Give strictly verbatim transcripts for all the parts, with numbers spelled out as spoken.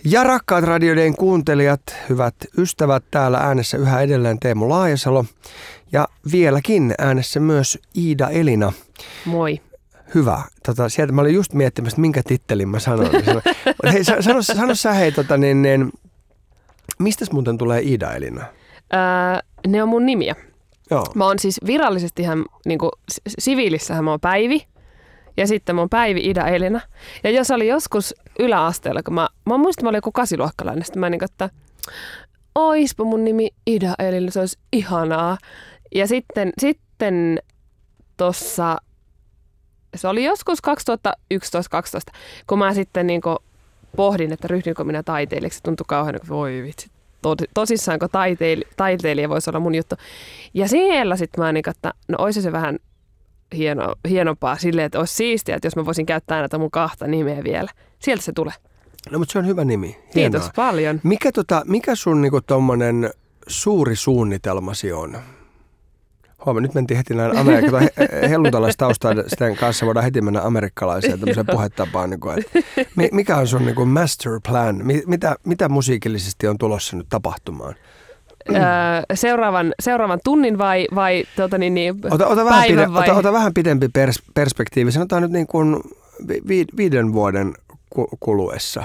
Ja rakkaat radioiden kuuntelijat, hyvät ystävät, täällä äänessä yhä edelleen Teemu Laajasalo ja vieläkin äänessä myös Iida Elina. Moi. Hyvä. Tota, sieltä mä olin just miettimässä, minkä tittelin mä sanon. Hei, sano, sano sä hei, tota, niin, niin, mistäs muuten tulee Iida Elina? Öö, ne on mun nimiä. Joo. Mä oon siis virallisesti ihan, niin kuin, siviilissähän mä oon Päivi. Ja sitten mä oon Päivi Iida Elina. Ja jos oli joskus yläasteella, kun mä, mä muistan, mä olin joku kasiluokkalainen, sitten mä niin kuin, että oispa mun nimi Iida Elina, se olisi ihanaa. Ja sitten, sitten tossa, se oli joskus kaksituhattayksitoista kaksitoista, kun mä sitten niin kuin pohdin, että ryhdynkö minä taiteilijaksi. Se tuntui kauhean, että voi vitsi, tosissaanko taiteil- taiteilija voisi olla mun juttu. Ja siellä sitten mä niin kuin, että no olisi se vähän Hieno, hienompaa silleen, että olisi siistiä, että jos mä voisin käyttää näitä mun kahta nimeä vielä. Sieltä se tulee. No, mutta se on hyvä nimi. Hienoa. Kiitos paljon. Mikä, tota, mikä sun niinku tommonen suuri suunnitelmasi on? Huomaa, nyt mentiin heti näin Amerikka, helluntalaistaustaisten kanssa voidaan heti mennä amerikkalaiseen tämmöiseen puhetapaan. Niin kuin, että mikä on sun niinku master plan? Mitä, mitä musiikillisesti on tulossa nyt tapahtumaan? Öö, seuraavan, seuraavan tunnin vai, vai, tuota niin, niin, ota, ota, vähän pide, vai? Ota, ota vähän pidempi pers, perspektiivi. Sanotaan nyt niin kuin vi, viiden vuoden kuluessa.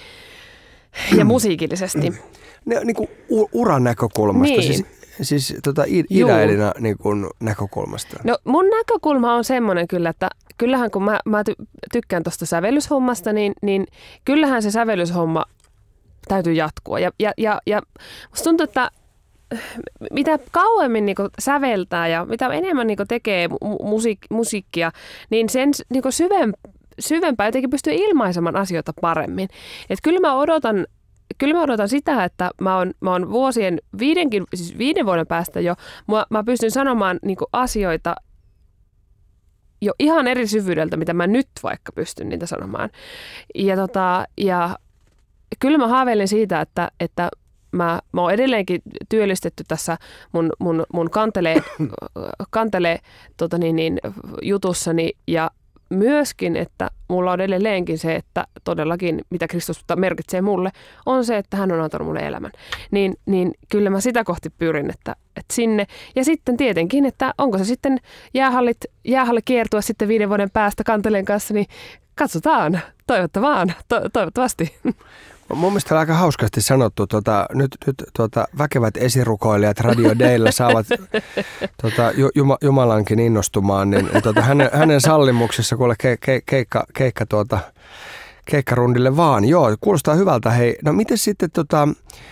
Ja musiikillisesti. Ne, niin kuin uran näkökulmasta, niin. siis, siis tota Iida Elina niin kuin näkökulmasta. No mun näkökulma on semmoinen kyllä, että kyllähän kun mä, mä tykkään tuosta sävellyshommasta, niin, niin kyllähän se sävellyshomma täytyy jatkua. Ja, ja, ja, ja musta tuntuu, että mitä kauemmin niin kuin säveltää ja mitä enemmän niin kuin tekee musiik- musiikkia, niin sen niin kuin syvem, syvempää jotenkin pystyy ilmaisemaan asioita paremmin. Et kyllä mä odotan, kyllä mä odotan sitä, että mä oon, mä oon vuosien viidenkin, siis viiden vuoden päästä jo, mä, mä pystyn sanomaan niin kuin asioita jo ihan eri syvyydeltä, mitä mä nyt vaikka pystyn niitä sanomaan. Ja, tota, ja kyllä mä haaveilen siitä, että, että Mä, mä oon edelleenkin työllistetty tässä mun, mun, mun kantele, kantele tota niin, niin, jutussani ja myöskin, että mulla on edelleenkin se, että todellakin mitä Kristus merkitsee mulle, on se, että hän on antanut mulle elämän. Niin, niin kyllä mä sitä kohti pyrin, että, että sinne. Ja sitten tietenkin, että onko se sitten jäähallit, jäähalli kiertua sitten viiden vuoden päästä kanteleen kanssa, niin katsotaan. Toivottavasti. To, toivottavasti. Mun mielestä on aika hauskasti sanottu. Tuota, nyt nyt tuota, väkevät esirukoilijat Radio Daylla saavat tuota, Juma, Jumalankin innostumaan. Niin, tuota, hänen, hänen sallimuksessa kuule ke, ke, keikka, keikka, tuota, keikkarundille vaan. Joo, kuulostaa hyvältä. Hei, no miten sitten, tota,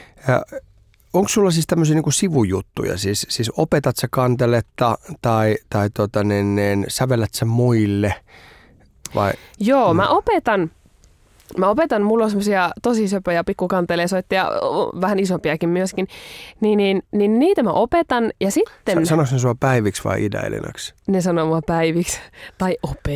onko sulla siis tämmöisiä niin kuin sivujuttuja? Siis, siis opetat sä kanteletta tai, tai tota, niin, niin, sävellät sä muille? Vai? Joo, mä opetan. Mä opetan, mulla on semmoisia tosi söpöjä pikkukanteleesoittajia, vähän isompiakin myöskin, niin, niin, niin niitä mä opetan ja sitten... Sanois ne sua Päiviksi vai Iida Elinaksi? Ne sanoo mua Päiviksi tai Ope.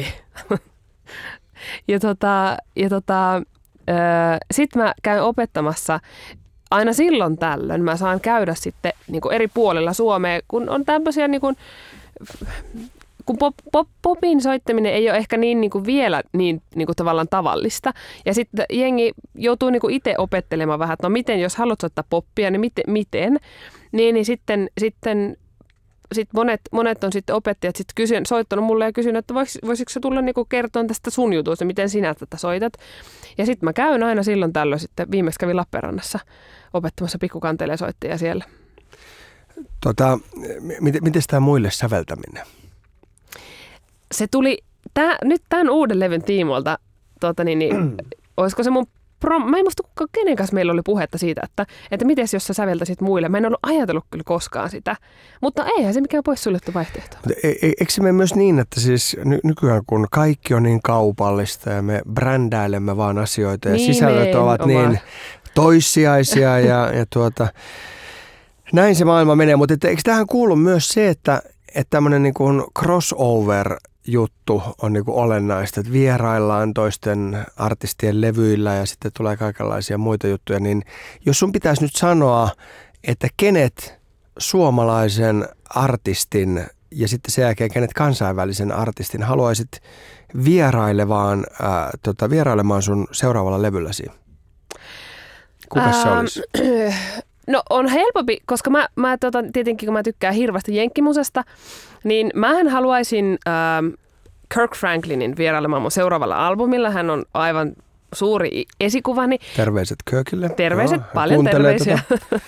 ja tota, ja tota, sit mä käyn opettamassa aina silloin tällöin. Mä saan käydä sitten niin kuin eri puolilla Suomea, kun on tämmöisiä... Niin kuin, kun pop, pop, popin soittaminen ei ole ehkä niin, niin kuin vielä niin, niin kuin tavallaan tavallista. Ja sitten jengi joutuu niin kuin itse opettelemaan vähän, että no miten, jos haluat soittaa poppia, niin miten? miten? Niin, niin sitten, sitten sit monet, monet on sitten opettajat sit kysyn, soittanut mulle ja kysynyt, että vois, voisiko se tulla niin kuin kertoa tästä sun jutusta, miten sinä tätä soitat. Ja sitten mä käyn aina silloin tällöin sitten, viimeksi kävin Lappeenrannassa opettamassa pikkukantelesoittajia siellä. Tota, miten, miten tämä muille säveltäminen? Se tuli tää, nyt tämän uuden levyn tiimoilta, tuota niin, niin, olisiko se mun, pro, mä en muista kenen kanssa meillä oli puhetta siitä, että, että miten jos sä säveltäisit muille. Mä en ollut ajatellut kyllä koskaan sitä, mutta eihän se mikään poissuljettu vaihtoehto. E, e, eikö se mene myös niin, että siis ny, nykyään kun kaikki on niin kaupallista ja me brändäilemme vaan asioita ja niin sisällöt ovat oma. Niin toissijaisia ja, ja tuota, näin se maailma menee, mutta että, eikö tähän kuulu myös se, että että tämmöinen niin kuin crossover-juttu on niin kuin olennaista, että vieraillaan toisten artistien levyillä ja sitten tulee kaikenlaisia muita juttuja, niin jos sun pitäisi nyt sanoa, että kenet suomalaisen artistin ja sitten sen jälkeen kenet kansainvälisen artistin haluaisit vierailevaan, ää, tota, vierailemaan sun seuraavalla levylläsi? Kuka se olisi? No on helpompi, koska mä, mä tota, tietenkin kun mä tykkään hirveästi jenkkimusesta, niin mähän haluaisin ähm, Kirk Franklinin vierailemaan mun seuraavalla albumilla. Hän on aivan suuri esikuvani. Terveiset Kirkille. Terveiset, Joo, paljon terveisiä.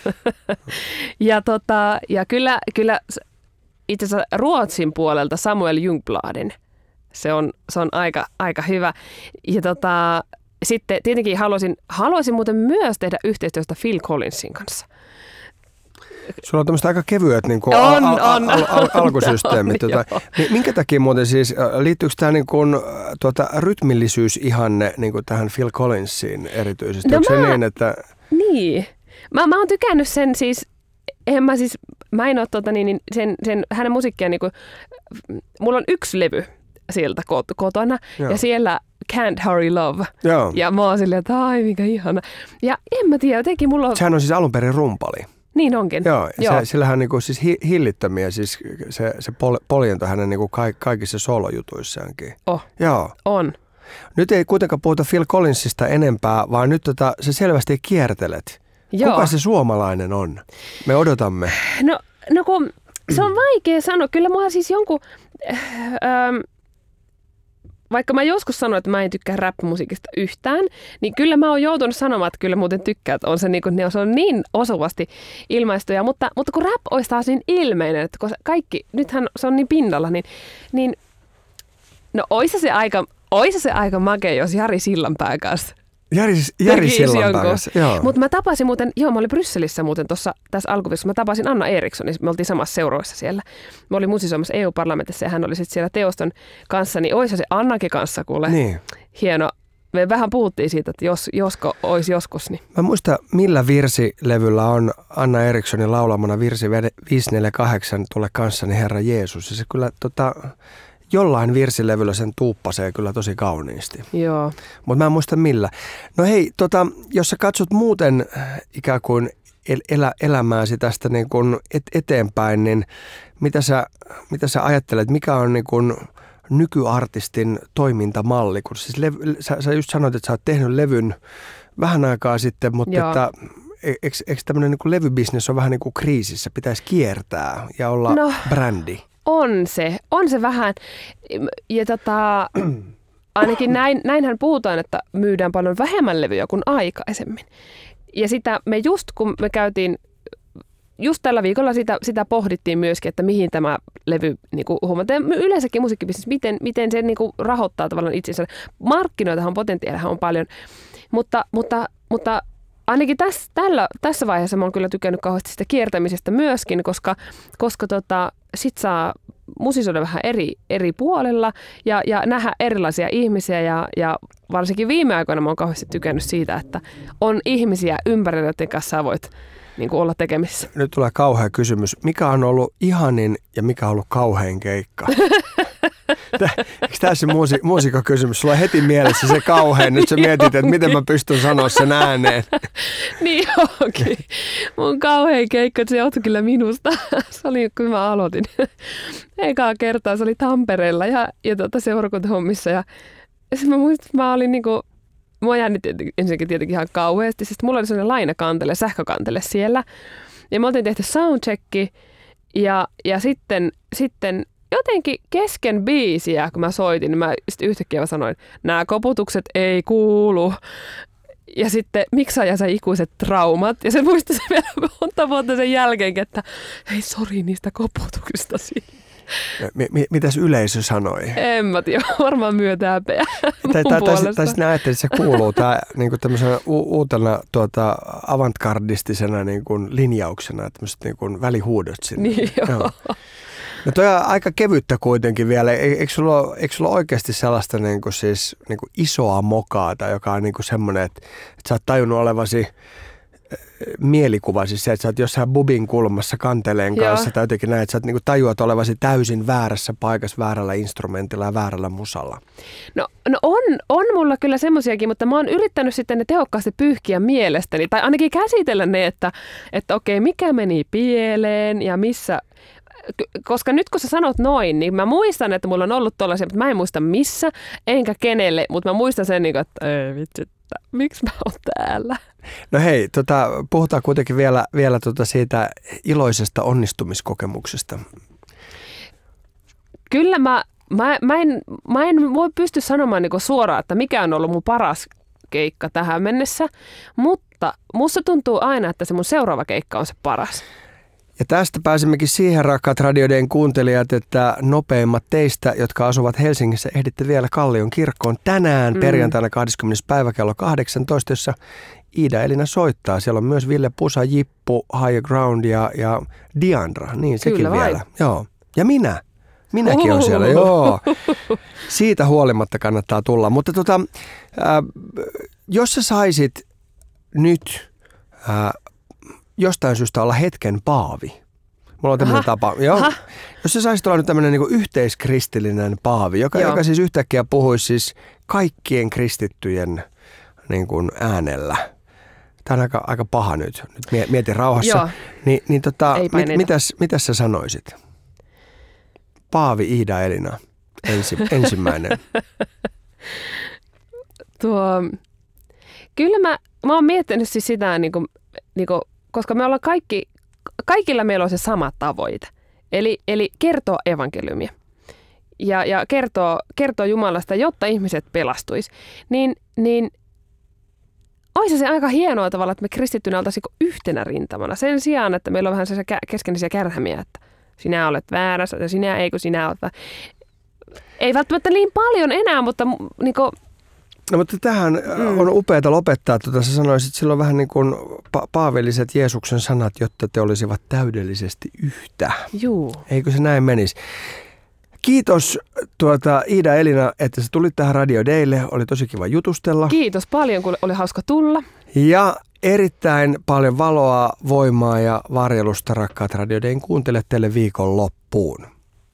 ja, tota, ja kyllä, kyllä itse asiassa Ruotsin puolelta Samuel Ljungbladen. Se on, se on aika, aika hyvä. Ja tota, sitten tietenkin haluaisin, haluaisin muuten myös tehdä yhteistyötä Phil Collinsin kanssa. Sulla on tämmöiset aika kevyet niin kuin on, al- al- on. al- al- alkusysteemit. on, tota. Minkä takia muuten siis, liittyykö tämä niin kuin, tuota, rytmillisyysihanne niin kuin tähän Phil Collinsiin erityisesti? No Onko mä, se niin, että... Niin. Mä, mä oon tykännyt sen siis, en mä siis, mä en ole tota, niin, niin sen, sen, hänen musiikkiaan, niin kuin, mulla on yksi levy sieltä kotona Joo. ja siellä Can't Hurry Love. Joo. Ja mä oon silleen, että ai mikä ihana. Ja en mä tiedä, jotenkin mulla on... Sehän on siis alun perin rumpali. Niin onkin. Joo, Joo. Se, sillähän on niinku siis hi, hillittömiä, siis se, se pol, poljento hänen niinku ka, kaikissa solojutuissaankin. Oh, Joo. on. Nyt ei kuitenkaan puhuta Phil Collinsista enempää, vaan nyt tota, se selvästi kiertelet. Joo. Kuka se suomalainen on? Me odotamme. No, no kun, se on vaikea sanoa. Kyllä mua siis jonkun... Äh, ähm, vaikka mä joskus sanoin, että mä en tykkää rap-musiikista yhtään, niin kyllä mä oon joutunut sanomaan, että kyllä muuten tykkää, että on se, niin kuin, se on niin osuvasti ilmaistuja. Mutta, mutta kun rap olisi taas niin ilmeinen, että kun kaikki, nythän se on niin pinnalla, niin, niin no oisa se aika, oisa se aika makea, jos Jari Sillanpää kanssa. Jari, Jari Sillanpää kanssa, joo. Mutta mä tapasin muuten, joo mä olin Brysselissä muuten tuossa tässä alkuviikossa, mä tapasin Anna Erikssonin, me oltiin samassa seuroissa siellä. Mä olin musisoimassa E U-parlamentissa ja hän oli sitten siellä teoston kanssa, niin oisa se Annakin kanssa kuule. Niin. Hieno. Me vähän puhuttiin siitä, että jos, josko olisi joskus. Niin. Mä muistan, millä virsilevyllä on Anna Erikssonin laulamana virsi viisi neljä kahdeksan Tule kanssani Herra Jeesus. Ja se kyllä tota... Jollain virsilevyllä sen tuuppasee kyllä tosi kauniisti. Joo. Mutta mä en muista millä. No hei, tota, jos sä katsot muuten ikään kuin el- elä, elämääsi tästä niin kuin et- eteenpäin, niin mitä sä, mitä sä ajattelet, mikä on niin kuin nykyartistin toimintamalli? Kun siis lev- sä, sä just sanoit, että sä oot tehnyt levyn vähän aikaa sitten, mutta että, eikö, eikö tämmöinen niin kuin levybisnes on vähän niin kuin kriisissä? Pitäisi kiertää ja olla no. brändi. On se, on se vähän. Ja tota, ainakin näin, näinhän puhutaan, että myydään paljon vähemmän levyjä kuin aikaisemmin. Ja sitä me just kun me käytiin, just tällä viikolla sitä, sitä pohdittiin myöskin, että mihin tämä levy, niin kuin huomataan, yleensäkin musiikkibisnes, miten, miten se niin kuin rahoittaa tavallaan itsensä. Markkinoitahan potentiaalihan on paljon, mutta, mutta, mutta ainakin tässä, tällä, tässä vaiheessa mä oon kyllä tykännyt kauheasti sitä kiertämisestä myöskin, koska, koska tota, sit saa musisoida vähän eri, eri puolella ja, ja nähdä erilaisia ihmisiä ja, ja varsinkin viime aikoina mä oon kauheasti tykännyt siitä, että on ihmisiä ympärillä, joiden kanssa sä voit niin kuin olla tekemissä. Nyt tulee kauhea kysymys. Mikä on ollut ihanin ja mikä on ollut kauhein keikka? Eikö tämä se muusi, muusikokysymys? Sulla on heti mielessä se kauhein. Nyt sä mietit, että miten mä pystyn sanoa sen ääneen. Niin onkin. Mun kauhein keikka, se johtui kyllä minusta. Se oli, kun mä aloitin. Ekaa kertaa se oli Tampereella ja, ja tuota seurakuntahommissa. Ja, ja mä muistin, että mä olin niinku, mua jännitti ensinnäkin tietenkin ihan kauheasti. Siis mulla oli sellainen lainakantele, sähkökantele siellä. Ja me oltiin tehty soundchecki ja, ja sitten, sitten jotenkin kesken biisiä, kun mä soitin, niin mä sitten yhtäkkiä sanoin, nämä koputukset ei kuulu. Ja sitten miksi ajaa sä ikuiset traumat? Ja se muistui se vielä monta vuotta sen jälkeen, että hei sori niistä koputuksista. M- m- mitäs yleisö sanoi? En mä tiedä, varmaan myötäpäjä mun tai, tai, puolesta. Tai, tai sitten ajattelin, että se kuuluu tää, niinku tämmöisenä u- uutena tuota, avantgardistisena niinku linjauksena, tämmöiset niinku välihuudot sinne. Niin joo. joo. No toi on aika kevyttä kuitenkin vielä. Eikö sulla ole, eikö sulla ole oikeasti sellaista niin kuin siis, niin kuin isoa mokaata, joka on niin kuin semmoinen, että, että sä oot tajunnut olevasi mielikuva, siis se, että sä oot jossain bubin kulmassa kanteleen kanssa Joo. tai jotenkin näin, että sä oot niin kuin tajuat olevasi täysin väärässä paikassa, väärällä instrumentilla ja väärällä musalla. No, no on, on mulla kyllä semmosiakin, mutta mä oon yrittänyt sitten ne tehokkaasti pyyhkiä mielestäni, tai ainakin käsitellä ne, että, että okei, mikä meni pieleen ja missä. Koska nyt kun sä sanot noin, niin mä muistan, että mulla on ollut tollaisia, mutta mä en muista missä, enkä kenelle, mutta mä muistan sen, että ei vitsi, että miksi mä oon täällä. No hei, tota, puhutaan kuitenkin vielä, vielä tota siitä iloisesta onnistumiskokemuksesta. Kyllä mä, mä, mä, en, mä en voi pysty sanomaan niin suoraan, että mikä on ollut mun paras keikka tähän mennessä, mutta musta tuntuu aina, että se mun seuraava keikka on se paras. Ja tästä pääsemmekin siihen, rakkaat Radioiden kuuntelijat, että nopeimmat teistä, jotka asuvat Helsingissä, ehditte vielä Kallion kirkkoon tänään mm. perjantaina kahdeskymmenes päivä kello kahdeksantoista, jossa Iida Elina soittaa. Siellä on myös Ville Pusa, Jippu, Higher Ground ja, ja Diandra. Niin, sekin Kyllä vielä. Vai? Joo. Ja minä. Minäkin on siellä, joo. Siitä huolimatta kannattaa tulla. Mutta tota, äh, jos sä saisit nyt äh, jostain syystä olla hetken paavi. Mulla on tämmöinen tapa. Joo. Jos sä saisit olla nyt tämmöinen niin kuin yhteiskristillinen paavi, joka, joka siis yhtäkkiä puhuisi siis kaikkien kristittyjen niin kuin äänellä. Tämä on aika, aika paha nyt. Nyt mietin rauhassa. Joo. Ni, niin tota, mit, mit, mitäs, mitäs sä sanoisit? Paavi Iida Elina, ensi, ensimmäinen. Tuo, kyllä mä, mä oon miettinyt siis sitä, niin kuin, niin kuin, koska me ollaan kaikki, kaikilla meillä on se sama tavoite. Eli, eli kertoa evankeliumia ja, ja kertoa, kertoa Jumalasta, jotta ihmiset pelastuisi. Niin, niin olisi se aika hienoa tavalla, että me kristittynä oltaisiin yhtenä rintamana. Sen sijaan, että meillä on vähän sellaisia keskenisiä kärhämiä, että sinä olet väärässä ja sinä ei, kun sinä olet väärässä. Ei välttämättä niin paljon enää, mutta niin kuin no mutta tähän mm. on upeata lopettaa. Tuota, sä sanoisit silloin vähän niin kuin pa- paavilliset Jeesuksen sanat, jotta te olisivat täydellisesti yhtä. Juu. Eikö se näin menisi? Kiitos tuota, Iida Elina, että sä tulit tähän Radio Daylle. Oli tosi kiva jutustella. Kiitos paljon, kun oli hauska tulla. Ja erittäin paljon valoa, voimaa ja varjelusta, rakkaat Radio Dayn kuuntelijat, teille viikon loppuun.